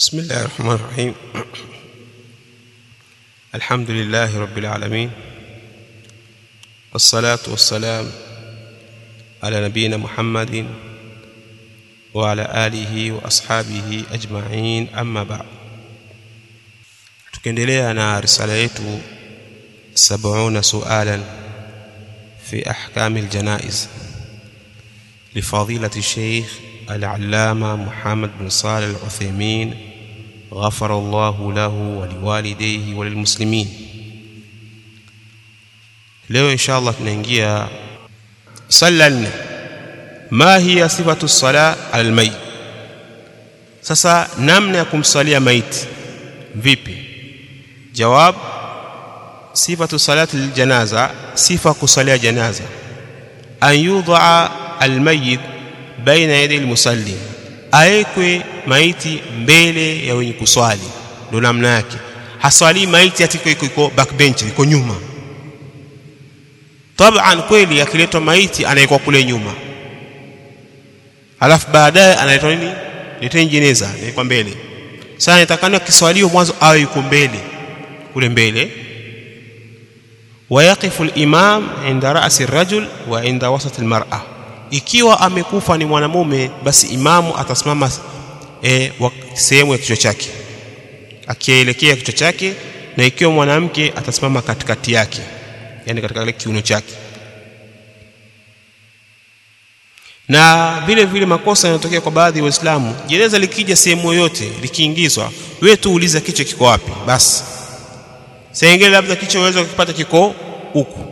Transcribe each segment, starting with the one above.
بسم الله الرحمن الرحيم. الحمد لله رب العالمين، والصلاة والسلام على نبينا محمد وعلى آله وأصحابه أجمعين، أما بعد. tukiendelea na risala yetu 70 sualan في أحكام الجنائز لفضيلة الشيخ العلامة محمد بن صالح العثيمين غفر الله له ولوالديه وللمسلمين. leo inshallah tunaingia sallan ma hiya sifatu as-sala al-mayt. Sasa namna ya kumsalia maiti vipi? Jawab, sifatu salati al-janaza, sifa kusalia janaza, an yudha al-mayyit baina yadi al-musalli, aekwe maiti mbele ya wenye kuswali. Ndio namna yake. Haswali maiti iko backbench, iko nyuma. Taban kweli akiletwa maiti anaekwa kule nyuma, alafu baadaye analetwa nini, leteni jeneza anaekwa mbele. Sasa inatakana kiswalio mwanzo awe yuko mbele, kule mbele. Wayaqifu al-imam inda ra'si ar-rajul wa inda wasat al-mar'a. Ikiwa amekufa ni mwanamume, basi imamu atasimama sehemu ya kichwa chake, akielekea kichwa chake, na ikiwa mwanamke atasimama katikati yake, yani katika ile kiuno chake. Na vile vile makosa yanatokea kwa baadhi ya Waislamu, jeneza likija sehemu yoyote likiingizwa, wewe tu uliza kichwa kiko wapi basi. Sengele labda kichwa uweze kupata kiko huku,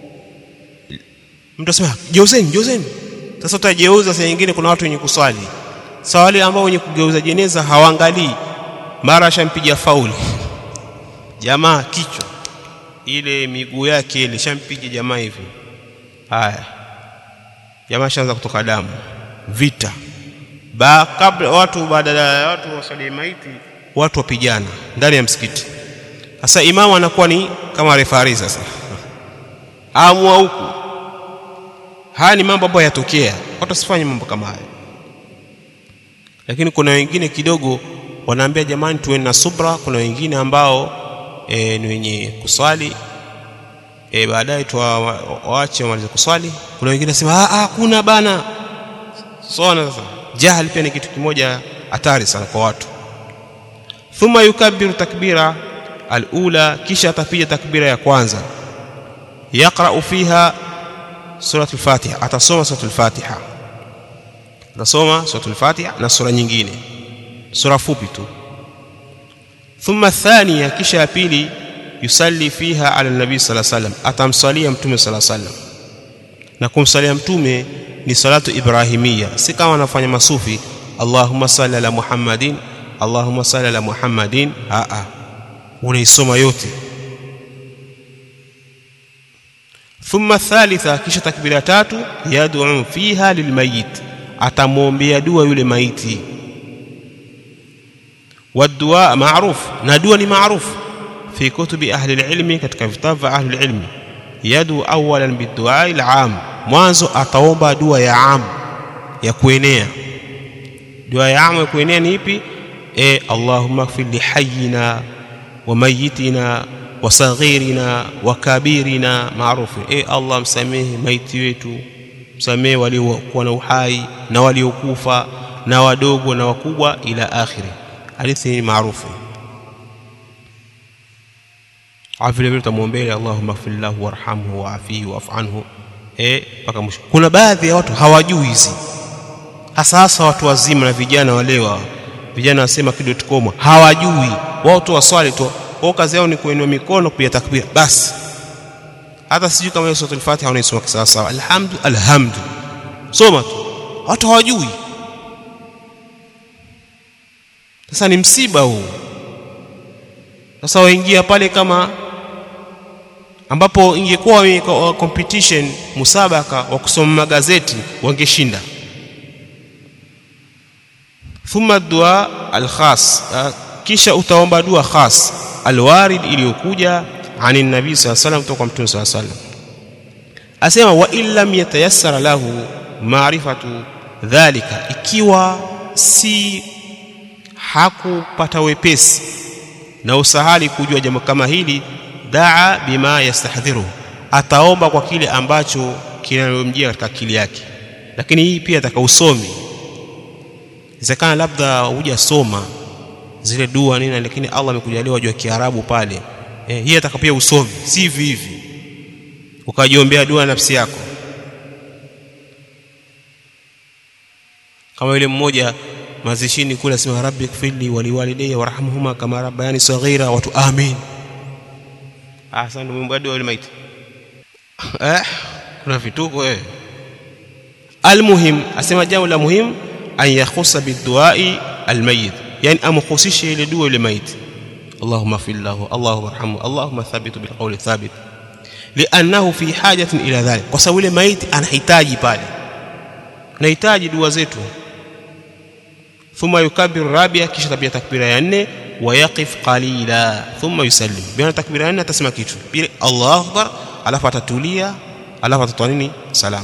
mtu asema geuzeni. Sasa utajeuza saa nyingine kuna watu wenye kuswali. Sawa, wale ambao wenye kugeuza jeneza hawaangalii, mara shampiga fauli jamaa kichwa, ile miguu yake ile shampiga jamaa hivi. Haya, jamaa shaanza kutoka damu, vita. Kabla watu, baada ya watu wasali maiti, watu wapigana ndani ya msikiti. Sasa imamu anakuwa ni kama referee. Sasa amua huku. Haya ni mambo ambayo yatokea, watu wasifanye mambo kama haya. Lakini kuna wengine kidogo wanaambia jamani tuwe na subra. Kuna wengine ambao ni wenye kuswali baadaye tuwaache wamalize kuswali. Kuna wengine nasema kuna bana. Sasa jahili pia ni kitu kimoja hatari sana kwa watu. Thumma yukabbiru takbira al-ula, kisha atapiga takbira ya kwanza. Yaqra'u fiha suratul Fatiha, atasoma suratul Fatiha. Atasoma suratul Fatiha na sura nyingine, sura fupi tu. Thumma thaniya, kisha ya pili, yusalli fiha ala nabii sallallahu alayhi wasallam, atamsalia mtume sallallahu alayhi wasallam. Na kumsalia mtume ni salatu ibrahimia, si kama wanafanya masufi Allahumma salli ala Muhammadin, Allahumma salli ala Muhammadin. Unaisoma yote. Thumma thalitha, kisha takbira tatu, yad'u fiha lilmayit, atamwombea dua yule maiti. Wadua ma'ruf, na dua ni ma'ruf fi kutubi ahli alilmi, katika vitabu vya ahli alilmi. Yadu awalan bidua al-aam, mwanzo ataomba dua ya aam, ya kuenea. Dua ya aam ya kuenea ni ipi? Allahumma ighfir li hayyina wa mayyitina wa saghirina wa kabirina, maarufu. Allah msamehe maiti wetu, msamehe waliokuwa na uhai na waliokufa na wadogo na wakubwa, ila akhiri. Hadithi ni maarufu. Vile vile tumuombea Allahumma ighfir lahu warhamhu wa'afihi wa'fu anhu mpaka mwisho. Kuna baadhi ya watu hawajui hizi, hasa watu wazima na vijana walewa. Vijana wasema kidotcom hawajui, wao tu waswali tu, wao kazi yao ni kuinua mikono kupiga takbira basi. Hata sijui kama sura al-Fatiha unaisoma sawa sawa, alhamdu soma tu, watu hawajui. Sasa ni msiba huu. Sasa waingia pale, kama ambapo ingekuwa competition, musabaka wa kusoma magazeti, wangeshinda. Thumma dua al-khas, kisha utaomba dua khas al-warid, iliyokuja ani nabii sallallahu alayhi wasallam, kutoka mtume sallallahu alayhi wasallam. Asema wa illam yatayassara lahu ma'rifatu dhalika, ikiwa si hakupata wepesi na usahali kujua jambo kama hili, daa bima yastahdhiru, ataomba kwa kile ambacho kinamjia katika akili yake. Lakini hii pia atakausome, inawezekana labda hujasoma zile dua nini, lakini Allah amekujalia wajua Kiarabu pale, hii atakapia usome, si hivi ukajiombea dua nafsi yako. Kama yule mmoja mazishini kula sema rabbi ighfirli wa liwalidayya warhamhuma kama rabbayani saghira, watu amin. Sasa ndio mwomba dua yule maiti. Kuna vituko Almuhim, asema jambo la muhimu, an yakhusa biduai almayit, yani amkhusishe ile dua ile maiti. Allahumma fillahu, Allahumma arhamhu, Allahumma thabitu bilqawli thabit, li'annahu fi hajatin ila dhalik, kwa sababu ile maiti anahitaji pale, anahitaji dua zetu. Thumma yukabbiru rabia, kisha tabia takbira ya 4, wa yaqif qalila thumma yusallim. Bila takbira ya 4 atasema kitu, bila Allahu akbar, alafu atatulia, alafu atatoa nini, salamu.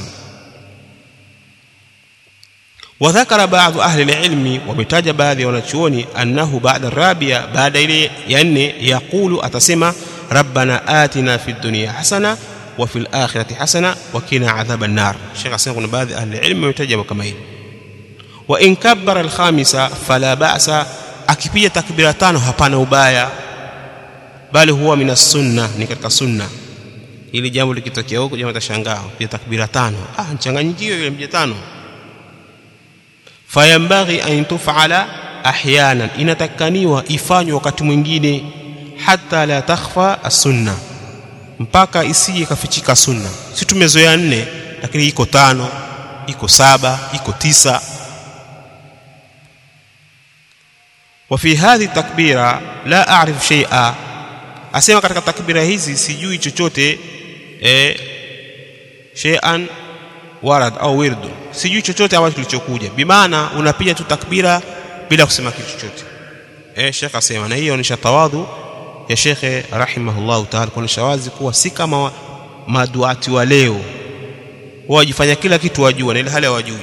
وذكر بعض أهل العلم ومتاج بعض wanachuoni أنه بعد الرابعة, بعد ile ya 4, يقول أتسمى ربنا آتنا في الدنيا حسنة وفي الآخرة حسنة وقنا عذاب النار. الشيخ حسن يقول بعض أهل العلم ومتاج كما هي. وإن كبر الخامسة فلا بأس, akipiga takbira 5 hapana ubaya, bali huwa min as-sunnah, ni katika sunna. Ili jambo likitokea huko jamaa tashangaa, piga takbira 5, mchanganyikio ile mje 5. Fayambaghi an tuf'ala ahyanan, inatakaniwa ifanywe wakati mwingine, hata la takhfa as-sunna, mpaka isije kafichika sunna. Si tumezoea 4, lakini iko 5, iko 7, iko 9. وفي هذه التكبيرة لا أعرف شيئا, asema katika takbira hizi sijui chochote, shay'an warad au wirdu, sijui chochote ambacho kilichokuja. Bimaana unapiga tu takbira bila kusema kitu chochote. Sheikh asema, na hiyo ni tawadhu ya Sheikh rahimahullah ta'ala, kwa shawazi kuwa si kama maduati wa leo wajifanya kila kitu wajua, na ile hali hawajui.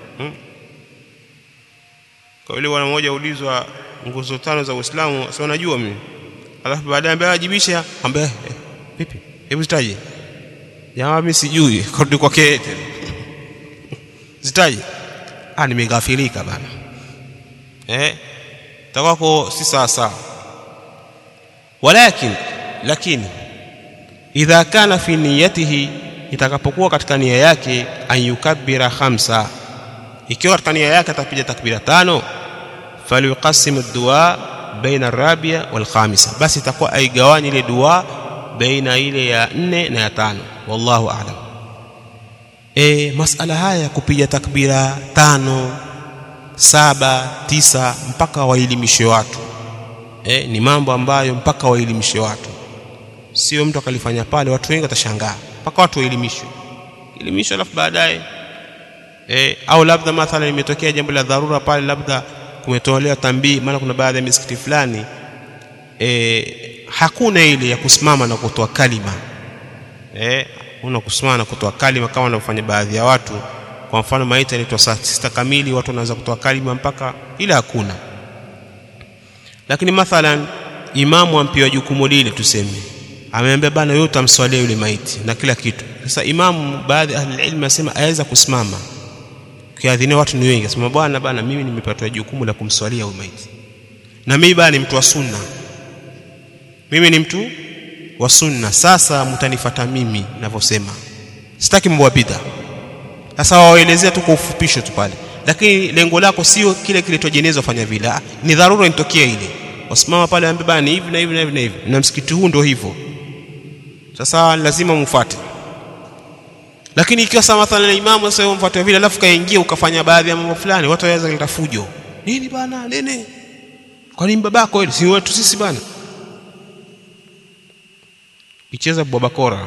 Kwa ile wana mmoja ulizwa nguzo 5 za Uislamu, sio najua mimi, alafu baadaye ambaye ajibisha ambaye vipi, hebu zitaje, jamaa mimi sijui, kurudi kwake tena zitaje, nimegafilika bana, takako si sawa. Lakini idha kana fi niyatihi, itakapokuwa katika nia yake, an yukabbira 5, ikiwa katika nia yake atapiga takbira 5, falyuqassim ad-du'a baina ar-rabi'a wal-khamisa, basi itakuwa aigawani ile dua baina ile ya 4 na ya 5. Wallahu a'lam. Masala haya kupiga takbira 5, 7, 9 mpaka waelimishe watu, ni mambo ambayo mpaka waelimishe watu, sio mtu akalifanya pale watu wengi watashangaa, mpaka watu waelimishwe, alafu baadaye au labda mathalan imetokea jambo la dharura pale, labda kumetolewa tambii, maana kuna baadhi ya misikiti fulani hakuna ile ya kusimama na kutoa kalima, una kusimama na kutoa kalima kama wanaofanya baadhi ya watu. Kwa mfano maiti inaitwa saa 6 kamili, watu wanaanza kutoa kalima mpaka ile, hakuna. Lakini mathalan imamu ampiwa jukumu lile, tuseme ameambia bana wewe utamswalia yule maiti na kila kitu. Sasa imamu, baadhi ya ahli ilmu asema aweza kusimama kiadhini, watu ni wengi, asema bana mimi nimepatwa jukumu la kumswalia yule maiti, na mimi bana ni mtu wa sunna, mimi ni mtu wa sunna, sasa mtanifuata mimi ninavyosema, sitaki mambo ya bid'a. Sasa waelezea tu kwa ufupisho tu pale, lakini lengo lako sio kile kilichojenezwa fanya vile, ni dharura inatokea ile, wasimama pale ambaye bana hivi na hivi na hivi na hivi, na msikiti huu ndio hivyo, sasa lazima mfuate. Lakini ikiwa sama mathalan imamu sasa mfuate vile, alafu kaingia ukafanya baadhi ya mambo fulani, watu waweza kuleta fujo, nini bana, nini, kwa nini babako ile si wetu sisi bana, icheza babakora.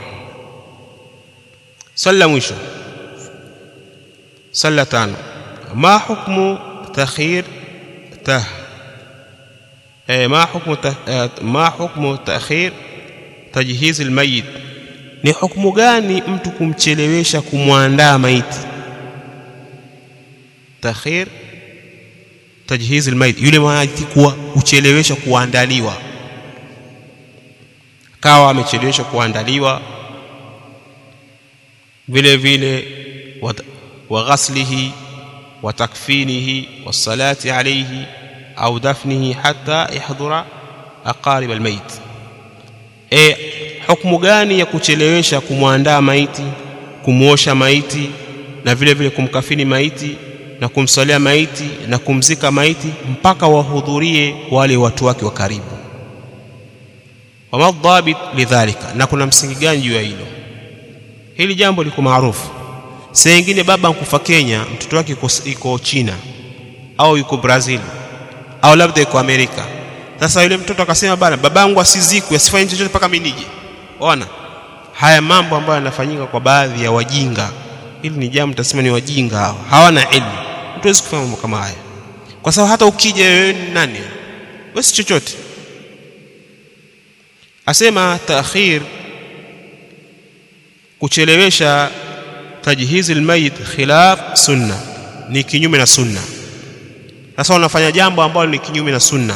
Salla mwisho, salla 5. Ma hukmu takhir ma hukmu takhir tajhiz almayit, ni hukumu gani mtu kumchelewesha kumwandaa maiti? tajhiz almayit, yule maiti kuwa uchelewesha kuandaliwa, kawa amechelewesha kuandaliwa. Vile vile wa ghaslihi wa takfinihi wa salati alayhi au dafnihi hatta yahdhura aqarib almayit. Hukumu gani ya kuchelewesha kumwandaa maiti, kumuosha maiti, na vile vile kumkafini maiti na kumsalia maiti na kumzika maiti mpaka wahudhurie wale watu wake wa karibu? Wa madhabit lidhalika, na kuna msingi gani juu ya hilo? Hili jambo liko maarufu. Saa nyingine baba ankufa Kenya, mtoto wake yuko China au yuko Brazil au labda yuko Amerika. Sasa yule mtoto akasema bana, babangu asizikwe, asifanye chochote mpaka mimi nije. Ona haya mambo ambayo yanafanyika kwa baadhi ya wajinga. Hili ni jambo tutasema ni wajinga hao, hawana elimu. Mtu hawezi kufanya mambo kama haya, kwa sababu hata ukija wewe nani wewe si chochote. Asema taakhir, kuchelewesha tajhizi almayit khilaf sunna, ni kinyume na sunna. Sasa unafanya jambo ambalo ni kinyume na sunna,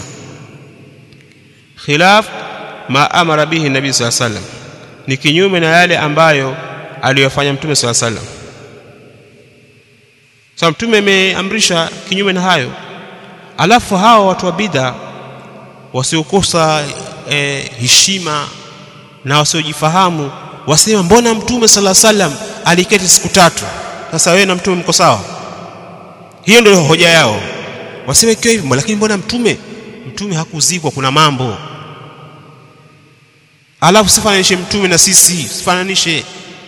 khilaf ma amara bihi nabii sallallahu alaihi wasallam, ni kinyume na yale ambayo aliyofanya mtume sallallahu alaihi wasallam. Sasa mtume ameamrisha kinyume na hayo, alafu hao watu wa bid'a wasiokosa heshima na wasiojifahamu wasema mbona mtume sallallahu alaihi wasallam aliketi siku 3? Sasa wewe na mtume mko sawa? Hiyo ndio hoja yao. Wasema ikiwa hivyo, lakini mbona mtume hakuzikwa, kuna mambo. Alafu sifananishe mtume na sisi, sifananishe.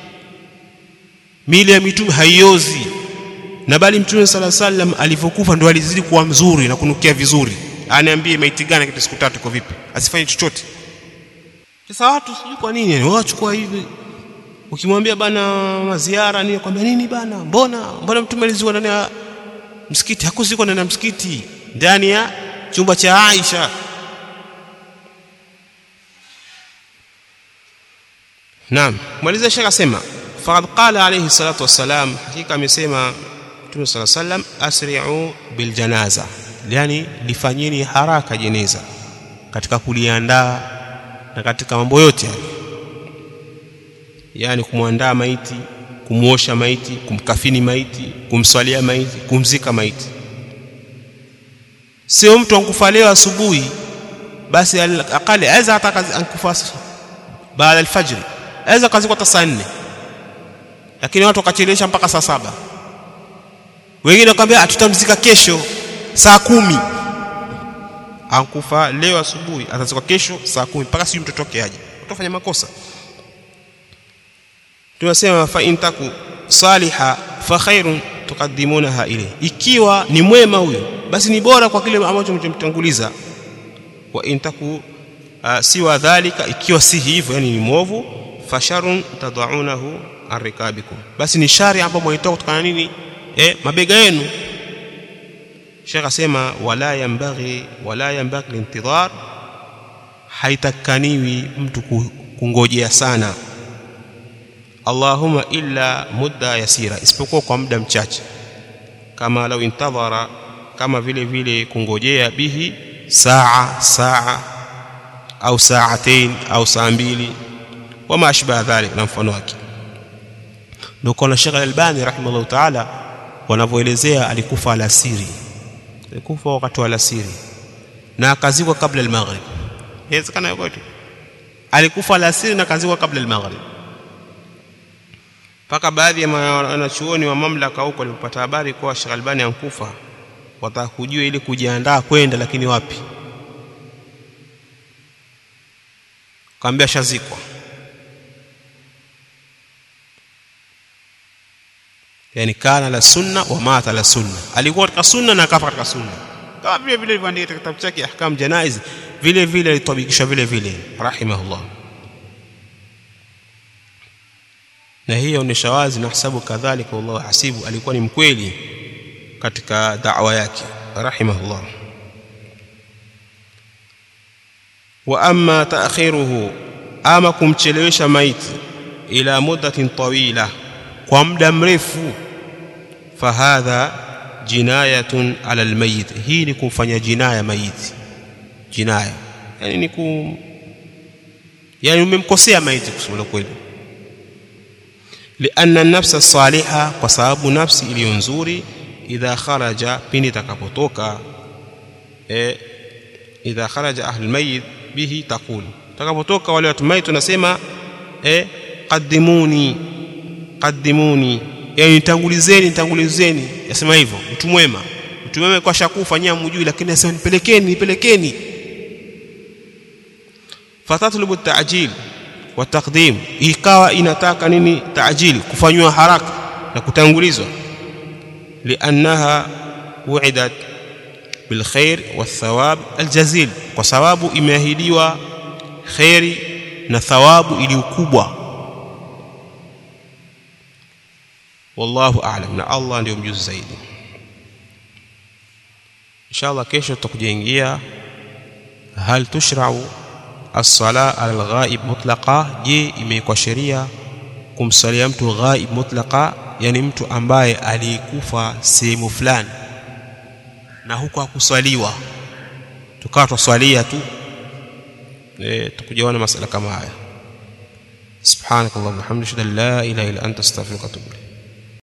Mili ya mitume haiozi, na bali mtume sallallahu alaihi wasallam alipokufa ndio alizidi kuwa mzuri na kunukia vizuri. Aniambie maiti gani kiti siku 3 kwa vipi? Asifanye chochote. Sasa watu sijui kwa nini wachukua hivi. Ukimwambia bana maziara nini, kwambia nini bana, mbona mtume alizikwa ndani ya msikiti? Hakuzikwa ndani ya msikiti, ndani ya chumba cha Aisha. Naam, mwaliza shaka sema faqad qala alayhi salatu wassalam, hakika amesema mtume sallallahu alayhi wasallam, asri'u bil janaza, yani lifanyeni haraka jeneza katika kuliandaa na katika mambo yote, yani kumwandaa maiti, kumuosha maiti, kumkafini maiti, kumswalia maiti, kumzika maiti. Sio mtu ankufa leo asubuhi basi akali aweza hata ankufa baada al-fajr, aweza kazi kwa saa 4, lakini watu wakachelewesha mpaka saa 7. Wengine wakamwambia tutamzika kesho saa 10. Ankufa leo asubuhi, atazikwa kesho saa 10, mpaka siyo mtoto wake aje. Utafanya makosa. Tunasema fa intaku saliha fa khairun tuqaddimunaha ilayhi, ikiwa ni mwema huyo basi ni bora kwa kile ambacho mtumtanguliza. Wa intaku siwa dhalika, ikiwa si hivyo, yani ni mwovu, fasharun tad'unahu arrikabikum, basi ni shari ambapo mwaitoa kutokana nini mabega yenu. Sheikh asema wala yanbaghi lintidhar, haitakaniwi mtu kungojea sana. Allahumma illa mudda yasira, isipokuwa kwa muda mchache. Kama lau intadhara, kama vile kungojea bihi saa au saatain au saa 2 wama ashbaha dhalik, na mfano wake. Ndio kuna Sheikh Al-Albani rahimahullah ta'ala wanavyoelezea, alikufa alasiri, alikufa wakati wa alasiri na akazikwa kabla al-maghrib. Inawezekana yuko tu alikufa alasiri na akazikwa kabla al-maghrib. Paka baadhi ya wanachuoni wa mamlaka huko walipata habari kwa Sheikh Albani ankufa, watakujua ili kujiandaa kwenda, lakini wapi, kaambia shazikwa. Yani kana la sunna wa mata la sunna, alikuwa katika sunna na akafa katika sunna. Kama vile ilivyoandika katika kitabu chake Ahkam Janaiz, vile alitabikisha vile rahimahullah. Na hiyo ni shawazi na hasabu kadhalika, wallahu hasibu, alikuwa ni mkweli katika da'wa yake rahimahullah. Wa amma ta'khiruhu, ama kumchelewesha maiti ila muddatin tawila, kwa muda mrefu, fahadha jinayatun ala almayit, hii ni kumfanya jinaya mayiti. Jinaya yani yani umemkosea mayiti kusema kweli. Lianna an-nafsa as-salihah, kwa sababu nafsi iliyo nzuri, idha kharaja, pindi takapotoka, idha kharaja ahlul mayit bihi taqul, takapotoka wale watu mayit tunasema qaddimuni yani nitangulizeni, yasema hivyo mtu mwema kwa shakufanyia mjui, lakini yasema nipelekeni. Fatatlubu at-ta'jil wa taqdim, ikawa inataka nini? Ta'jil, kufanywa haraka na kutangulizwa. Liannaha wu'idat bil khair wath thawab al jazil, kwa sababu imeahidiwa khairi na thawabu iliyokubwa. Wallahu a'lam, na Allah ndio mjuzi zaidi. Inshallah kesho tutakujengia hal tushra'u as-sala ala al-ghaib mutlaqa, je imekuwa sheria kumsalia mtu ghaib mutlaqa, yani mtu ambaye alikufa sehemu fulani na huko hakuswaliwa tukawa tuswalia tu. Tukujaona masala kama haya. Subhanakallahumma wa bihamdika la ilaha illa anta astaghfiruka wa atubu ilayk.